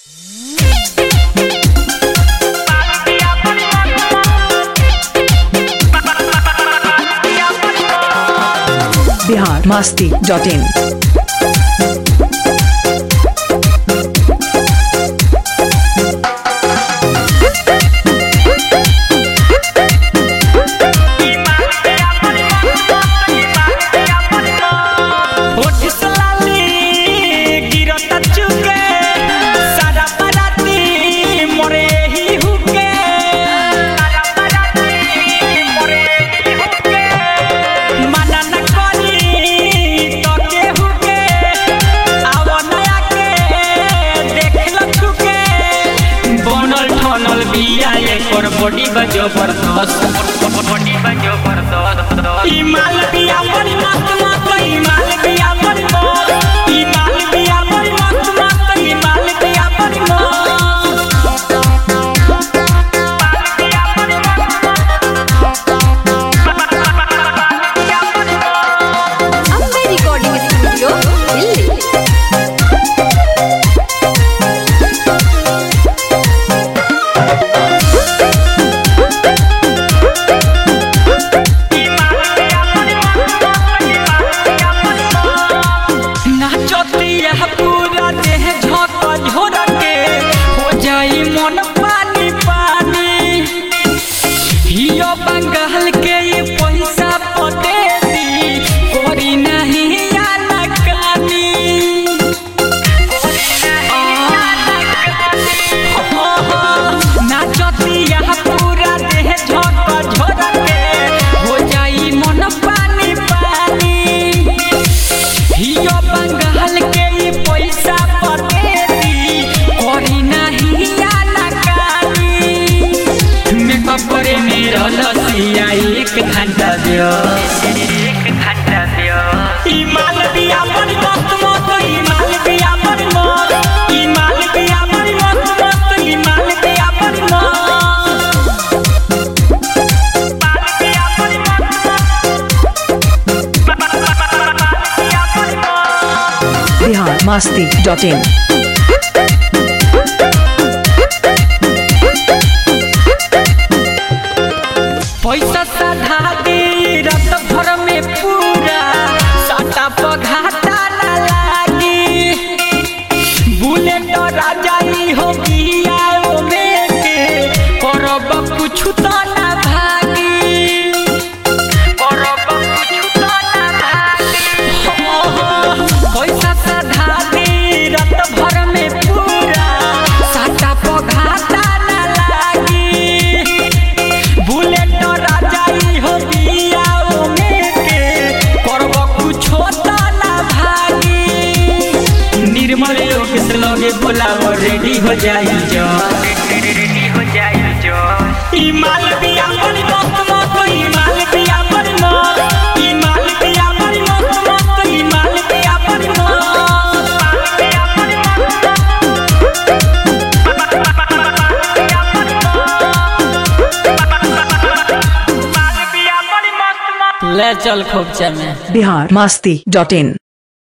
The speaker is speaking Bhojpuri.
biharmasti.in बॉडी बजो बरदस्त ई माल बिया बड़ी मस्त मस्त ई माल बिया बड़ी मस्त ई माल बिया बड़ी मस्त मस्त ई माल बिया बड़ी अम्बे रिकॉर्डिंग स्टूडियो दिल्ली। बंगाल के ये पैसा पटे दी कोरी नहीं आना कानी नाचतिया पूरा देह झोंक झोर के हो जाई मन पानी पानी हियो बंगाल के ये पैसा पटे दी कोरी नहीं आना कानी मेकअप करे मेरा लसिया एक घंटा दियो ई माल बिया बड़ी मस्त मस्त ई माल बिया बड़ी मस्त ई माल बिया बड़ी मस्त मस्त ई माल बिया बड़ी biharmasti.in पैसा साधा दे रात भर में पूरा साटा पघाटा ना लागी बुलेट राजा ही हो गिया ओ में के करब कुछ तो ना भागी करब कुछ तो ना भागी पैसा साधा दे रात भर में पूरा साटा पघाटा ना लागी बुलेट निर्मल लोग से लगे बोलाओ रेडी हो जाई जो ई माल बिया बड़ी मस्त मस्त ई माल बिया बड़ी मस्त ई माल बिया बड़ी मस्त मस्त ई माल बिया बड़ी मस्त ले चल खूब चल में biharmasti.in